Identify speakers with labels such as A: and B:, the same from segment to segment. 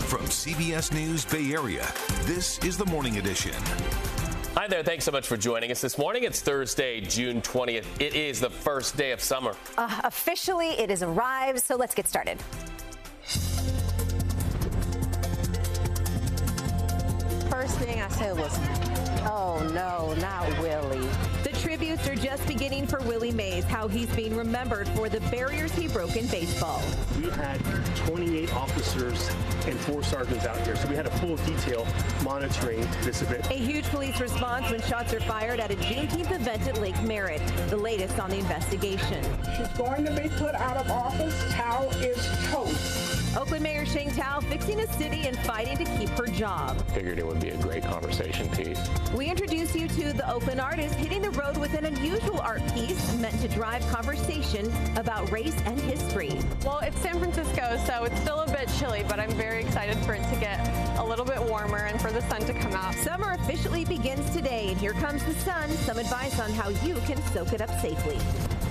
A: From CBS News Bay Area, this is the Morning Edition.
B: Hi there. Thanks so much for joining us this morning. It's Thursday, June 20th. It is the first day of summer.
C: Officially, it has arrived, so let's get started.
D: First thing I said was, oh no, not Willie.
E: The tributes are just beginning for Willie Mays, how he's being remembered for the barriers he broke in baseball.
F: We had 28 officers and 4 sergeants out here, so we had a full detail monitoring this event.
E: A huge police response when shots are fired at a Juneteenth event at Lake Merritt. The latest on the investigation.
G: She's going to be put out of office. Tao is toast.
E: Oakland Mayor Sheng Thao fixing a city and fighting to keep her job.
H: Figured it would be a great conversation piece.
E: We introduce you to the Oakland artist hitting the road with an unusual art piece meant to drive conversation about race and history.
I: Well, it's San Francisco, so it's still a bit chilly, but I'm very excited for it to get a little bit warmer and for the sun to come out.
E: Summer officially begins today, and here comes the sun. Some advice on how you can soak it up safely.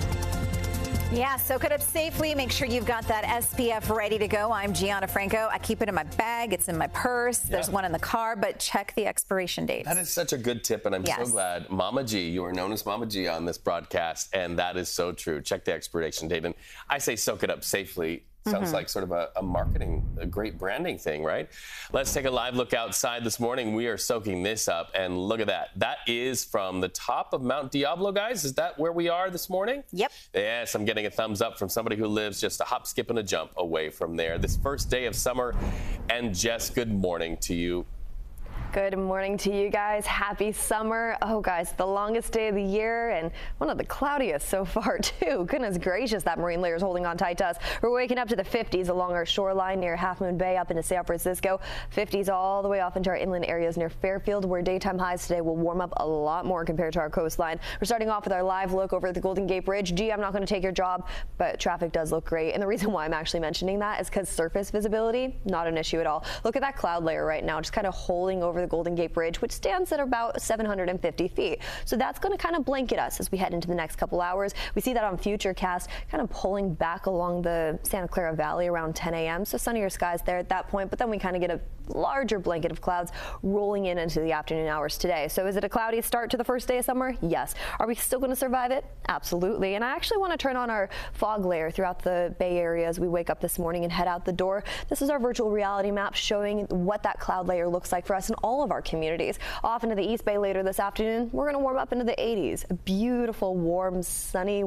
C: Yeah, soak it up safely. Make sure you've got that SPF ready to go. I'm Gianna Franco. I keep it in my bag. It's in my purse. There's one in the car, but check the expiration dates.
B: That is such a good tip, and I'm so glad Mama G, you are known as Mama G on this broadcast, and that is so true. Check the expiration date. And I say soak it up safely. Sounds like sort of a marketing, a great branding thing, right? Let's take a live look outside this morning. We are soaking this up, and look at that. That is from the top of Mount Diablo, guys. Is that where we are this morning?
C: Yep.
B: Yes, I'm getting a thumbs up from somebody who lives just a hop, skip, and a jump away from there. This first day of summer, and Jess, good morning to you.
J: Good morning to you guys. Happy summer. Oh, guys, the longest day of the year and one of the cloudiest so far, too. Goodness gracious, that marine layer is holding on tight to us. We're waking up to the 50s along our shoreline near Half Moon Bay up into San Francisco. 50s all the way off into our inland areas near Fairfield, where daytime highs today will warm up a lot more compared to our coastline. We're starting off with our live look over at the Golden Gate Bridge. Gee, I'm not going to take your job, but traffic does look great. And the reason why I'm actually mentioning that is because surface visibility, not an issue at all. Look at that cloud layer right now, just kind of holding over the Golden Gate Bridge, which stands at about 750 feet. So that's going to kind of blanket us as we head into the next couple hours. We see that on Futurecast, kind of pulling back along the Santa Clara Valley around 10 a.m. So sunnier skies there at that point, but then we kind of get a larger blanket of clouds rolling in into the afternoon hours today. So is it a cloudy start to the first day of summer? Yes. Are we still going to survive it? Absolutely. And I actually want to turn on our fog layer throughout the Bay Area as we wake up this morning and head out the door. This is our virtual reality map showing what that cloud layer looks like for us in all of our communities. Off into the East Bay later this afternoon, we're going to warm up into the 80s. A beautiful, warm, sunny,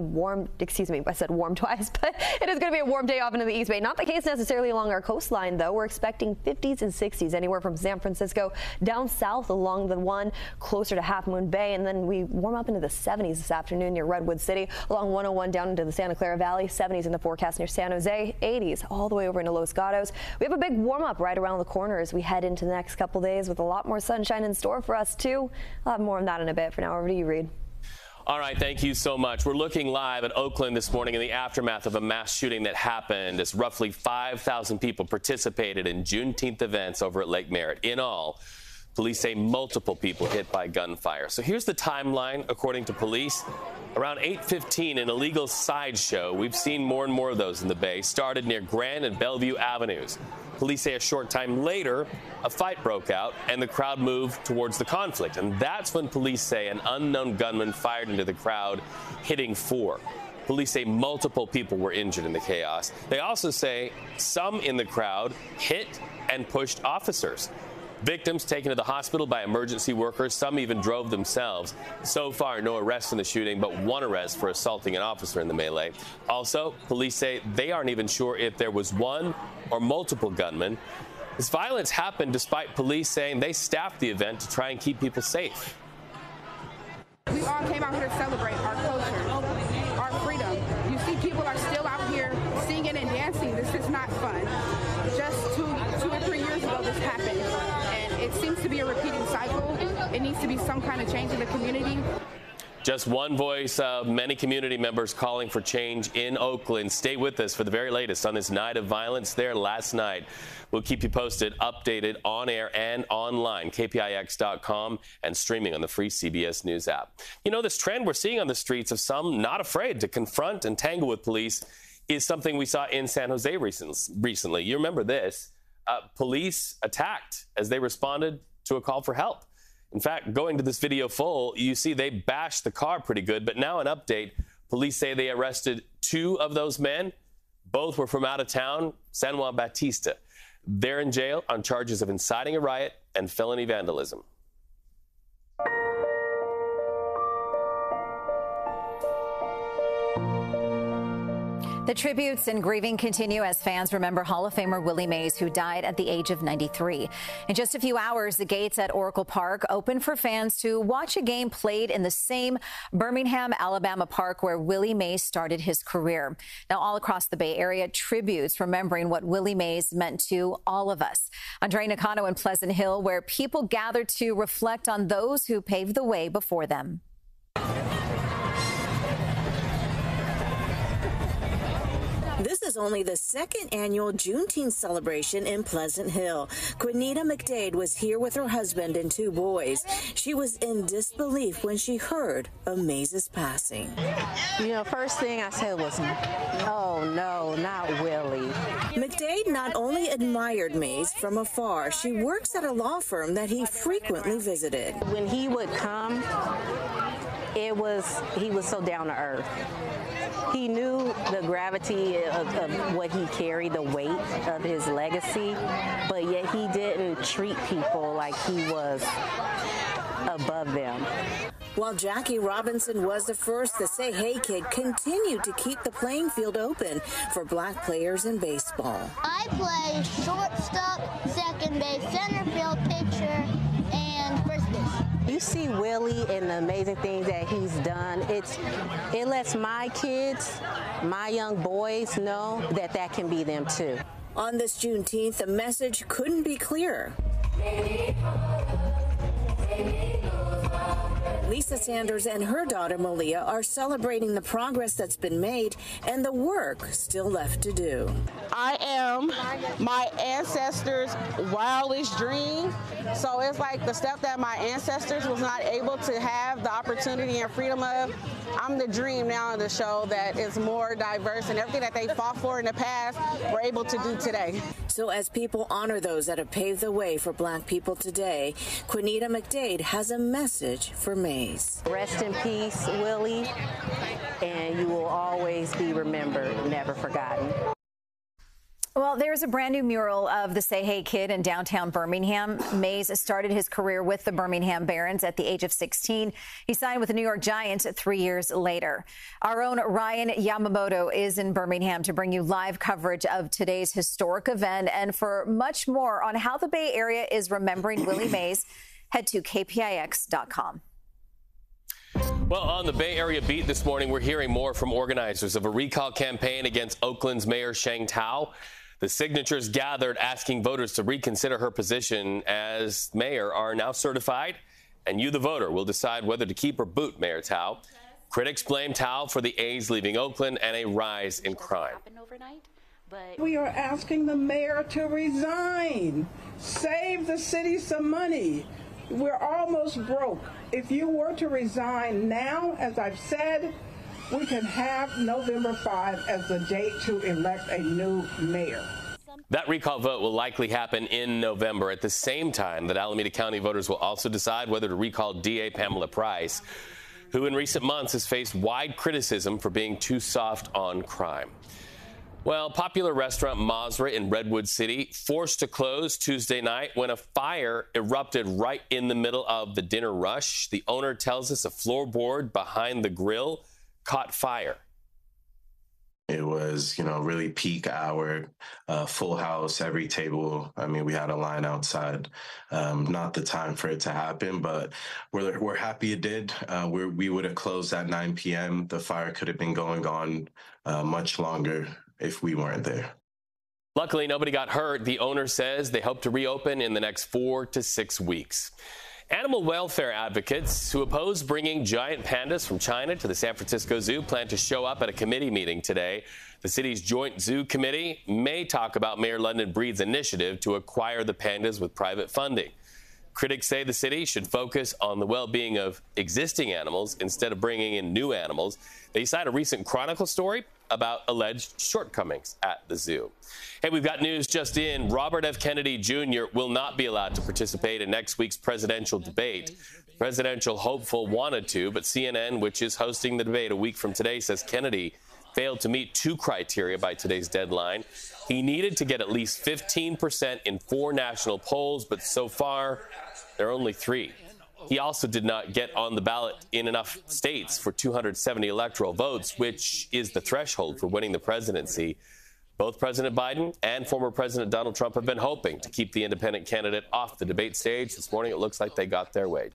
J: I said warm twice, but it is going to be a warm day off into the East Bay. Not the case necessarily along our coastline, though. We're expecting 50s and 60s anywhere from San Francisco down south along the one closer to Half Moon Bay, and then we warm up into the 70s this afternoon near Redwood City, along 101 down into the Santa Clara Valley, 70s in the forecast near San Jose, 80s all the way over into Los Gatos. We have a big warm up right around the corner as we head into the next couple days with a lot more sunshine in store for us too. I'll have more on that in a bit. For now, over to you, Reed.
B: All right, thank you so much. We're looking live at Oakland this morning in the aftermath of a mass shooting that happened as roughly 5,000 people participated in Juneteenth events over at Lake Merritt. In all, police say multiple people hit by gunfire. So here's the timeline, according to police. Around 8:15, an illegal sideshow, we've seen more and more of those in the Bay, started near Grand and Bellevue Avenues. Police say a short time later, a fight broke out and the crowd moved towards the conflict. And that's when police say an unknown gunman fired into the crowd, hitting 4. Police say multiple people were injured in the chaos. They also say some in the crowd hit and pushed officers. Victims taken to the hospital by emergency workers. Some even drove themselves. So far, no arrests in the shooting, but one arrest for assaulting an officer in the melee. Also, police say they aren't even sure if there was one or multiple gunmen. This violence happened despite police saying they staffed the event to try and keep people safe.
G: We all came out here to celebrate our culture, our freedom. You see people are still out here singing and dancing. This is not fun. Just two or 3 years ago this happened, and it seems to be a repeating cycle. It needs to be some kind of change in the community.
B: Just one voice of many community members calling for change in Oakland. Stay with us for the very latest on this night of violence there last night. We'll keep you posted, updated on air and online, kpix.com, and streaming on the free CBS News app. You know, this trend we're seeing on the streets of some not afraid to confront and tangle with police is something we saw in San Jose recently. You remember this. police attacked as they responded to a call for help. In fact, going to this video full, you see they bashed the car pretty good. But now an update. Police say they arrested 2 of those men. Both were from out of town, San Juan Bautista. They're in jail on charges of inciting a riot and felony vandalism.
C: The tributes and grieving continue as fans remember Hall of Famer Willie Mays, who died at the age of 93. In just a few hours, the gates at Oracle Park open for fans to watch a game played in the same Birmingham, Alabama park where Willie Mays started his career. Now, all across the Bay Area, tributes remembering what Willie Mays meant to all of us. Andre Nakano in Pleasant Hill, where people gather to reflect on those who paved the way before them.
K: This is only the second annual Juneteenth celebration in Pleasant Hill. Quinita McDade was here with her husband and 2 boys. She was in disbelief when she heard of Mays' passing.
D: You know, first thing I said was, oh no, not Willie.
K: McDade not only admired Mays from afar, she works at a law firm that he frequently visited.
D: When he would come, he was so down to earth. He knew the gravity of what he carried, the weight of his legacy, but yet he didn't treat people like he was above them.
K: While Jackie Robinson was the first, the Say Hey Kid continued to keep the playing field open for black players in baseball.
L: I play shortstop, second base, center field, pitcher, and first base.
D: You see Willie and the amazing things that he's done. It lets my kids, my young boys know that that can be them too.
K: On this Juneteenth, the message couldn't be clearer. Lisa Sanders and her daughter Malia are celebrating the progress that's been made and the work still left to do.
M: I am my ancestors' wildest dream. So it's like the stuff that my ancestors was not able to have the opportunity and freedom of. I'm the dream now in the show that is more diverse, and everything that they fought for in the past, we're able to do today.
K: So as people honor those that have paved the way for black people today, Quinita McDade has a message for Mays.
D: Rest in peace, Willie, and you will always be remembered, never forgotten.
C: Well, there's a brand new mural of the Say Hey Kid in downtown Birmingham. Mays started his career with the Birmingham Barons at the age of 16. He signed with the New York Giants 3 years later. Our own Ryan Yamamoto is in Birmingham to bring you live coverage of today's historic event. And for much more on how the Bay Area is remembering Willie Mays, head to KPIX.com.
B: Well, on the Bay Area beat this morning, we're hearing more from organizers of a recall campaign against Oakland's Mayor Sheng Thao. The signatures gathered asking voters to reconsider her position as mayor are now certified, and you, the voter, will decide whether to keep or boot Mayor Thao. Critics blame Thao for the A's leaving Oakland and a rise in crime.
N: We are asking the mayor to resign. Save the city some money. We're almost broke. If you were to resign now, as I've said, we can have November 5 as the date to elect a new mayor.
B: That recall vote will likely happen in November at the same time that Alameda County voters will also decide whether to recall DA Pamela Price, who in recent months has faced wide criticism for being too soft on crime. Well, popular restaurant Mazra in Redwood City forced to close Tuesday night when a fire erupted right in the middle of the dinner rush. The owner tells us a floorboard behind the grill caught fire.
O: It was, really peak hour, full house, every table. I mean, we had a line outside. Not the time for it to happen, but we're happy it did. We would have closed at 9 p.m. The fire could have been going on much longer if we weren't there.
B: Luckily, nobody got hurt. The owner says they hope to reopen in the next 4 to 6 weeks. Animal welfare advocates who oppose bringing giant pandas from China to the San Francisco Zoo plan to show up at a committee meeting today. The city's Joint Zoo Committee may talk about Mayor London Breed's initiative to acquire the pandas with private funding. Critics say the city should focus on the well-being of existing animals instead of bringing in new animals. They cite a recent Chronicle story about alleged shortcomings at the zoo. Hey, we've got news just in. Robert F. Kennedy Jr. will not be allowed to participate in next week's presidential debate. The presidential hopeful wanted to, but CNN, which is hosting the debate a week from today, says Kennedy failed to meet 2 criteria by today's deadline. He needed to get at least 15% in 4 national polls, but so far, there are only 3. He also did not get on the ballot in enough states for 270 electoral votes, which is the threshold for winning the presidency. Both President Biden and former President Donald Trump have been hoping to keep the independent candidate off the debate stage. This morning, it looks like they got their way.